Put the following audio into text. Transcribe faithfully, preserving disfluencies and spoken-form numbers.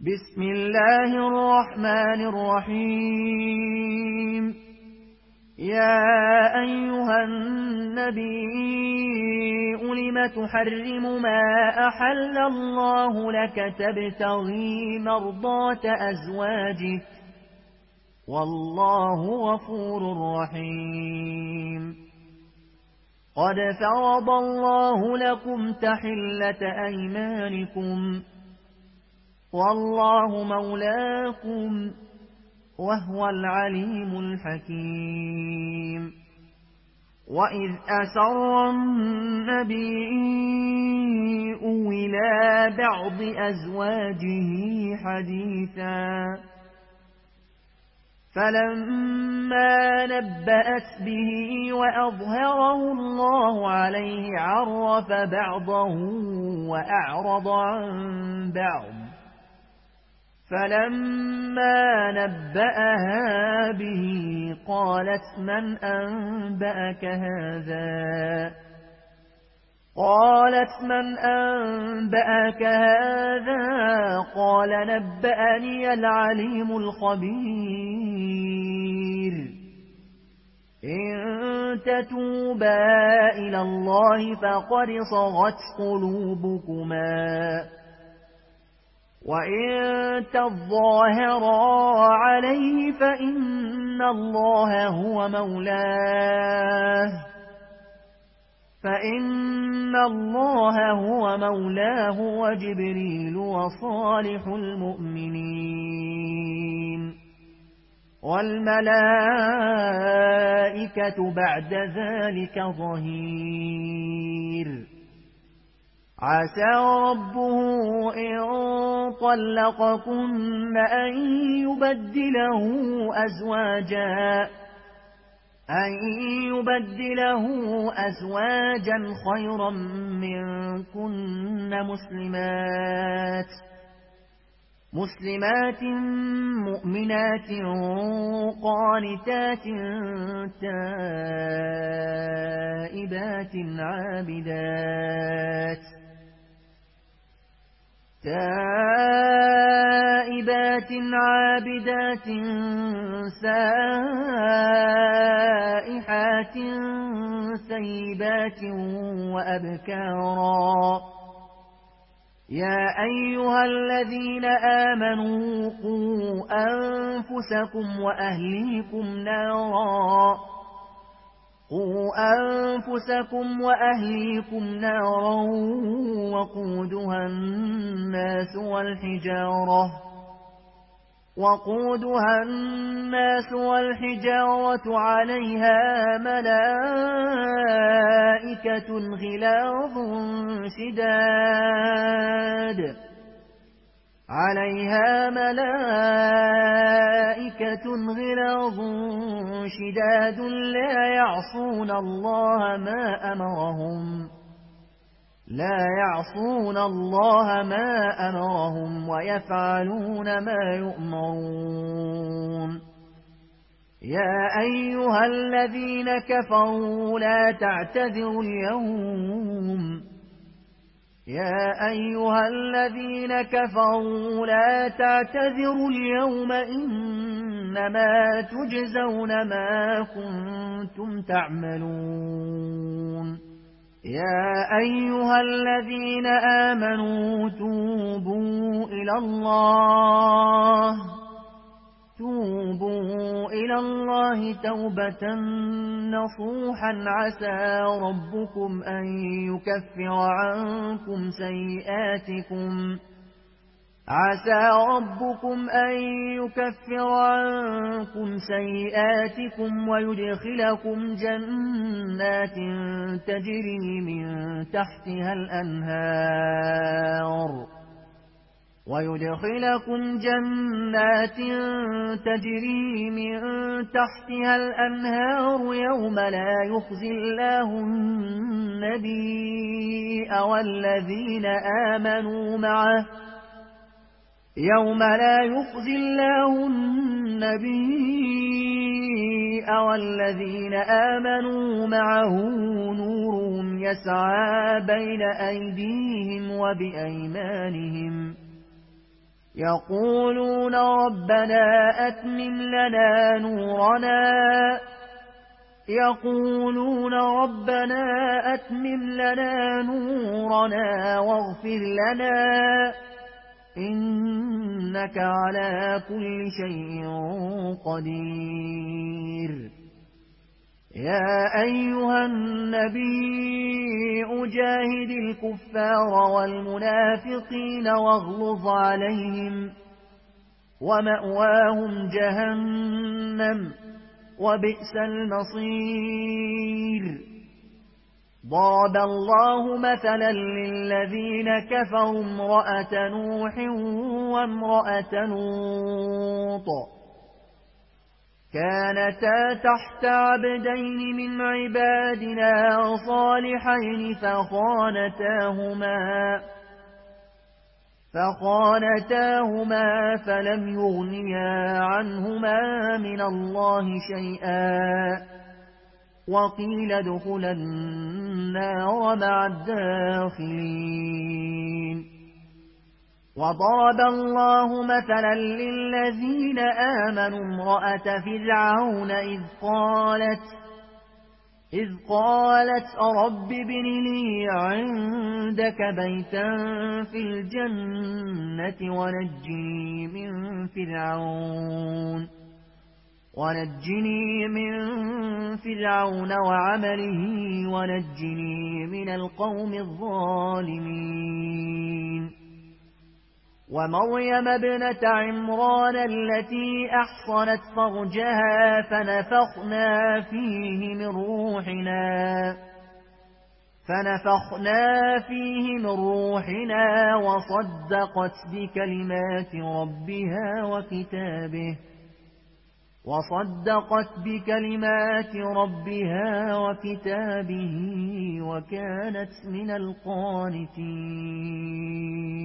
بسم الله الرحمن الرحيم. يا أيها النبي لم تحرم ما أحل الله لك تبتغي مرضات أزواجك والله غفور رحيم. قد فرض الله لكم تحلة أيمانكم والله مولاكم وهو العليم الحكيم. وإذ أسر النبي إلى بعض أزواجه حديثا فلما نبأت به وأظهره الله عليه عرف بعضه وأعرض عن بعض. فلما نبأها به قالت من أنبأك هذا قالت من أنبأك هذا قال نبأني العليم الخبير. إن تتوبا إلى الله فقد صغت قلوبكما وإن تظاهرا عليه فإن الله هو مولاه فإن الله هو مولاه وجبريل وصالح المؤمنين والملائكة بعد ذلك ظهير. عسى ربه إن طلقكن أن يبدله أزواجا أن يبدله أزواجا خيرا منكن مسلمات مسلمات مؤمنات قانتات تائبات عابدات تائبات عابدات سائحات ثيبات وأبكارا. يا أيها الذين آمنوا قوا أنفسكم وأهليكم نارا قوا أنفسكم وأهليكم نارا وقودها الناس والحجارة وقودها الناس والحجارة عليها ملائكة غلاظ شداد عليها ملائكة غلاظ شداد لا يعصون الله ما أمرهم لا يعصون الله ما أمرهم ويفعلون ما يؤمرون. يا أيها الذين كفروا لا تعتذروا اليوم يا أيها الذين كفروا لا تعتذروا اليوم إنما تجزون ما كنتم تعملون. يا أيها الذين آمنوا توبوا إلى الله توبوا إلى الله توبة نصوحا عسى ربكم أن يكفر عنكم سيئاتكم عسى ربكم أن يكفر عنكم سيئاتكم ويدخلكم جنات تجري من تحتها الأنهار ويدخلكم جنات تجري من تحتها الأنهار يوم لا يخزي الله النبي والذين آمنوا معه يوم لا يخزي الله النبي والذين آمنوا معه نورهم يسعى بين أيديهم وبأيمانهم يقولون ربنا أتمم لنا نورنا يقولون ربنا أتمم لنا نورنا واغفر لنا إنك على كل شيء قدير. يا أيها النبي أجاهد الكفار والمنافقين واغلظ عليهم ومأواهم جهنم وبئس المصير. ضرب الله مثلا للذين كفروا امرأة نوح وامرأة لوط كانتا تحت عبدين من عبادنا صالحين فخانتاهما فخانتاهما فلم يغنيا عنهما من الله شيئا وقيل ادخلا النار مع الداخلين. وضرب الله مثلا للذين آمنوا امرأة فرعون إذ قالت إذ قالت رب ابن لي عندك بيتا في الجنة ونجني من فرعون ونجني من فرعون وعمله ونجني من القوم الظالمين. ومريم ابنة عمران التي أحصنت فرجها فنفخنا فيه من روحنا فنفخنا فيه من روحنا وصدقت بكلمات ربها وكتابه وصدقت بكلمات ربها وكتابه وكانت من القانتين.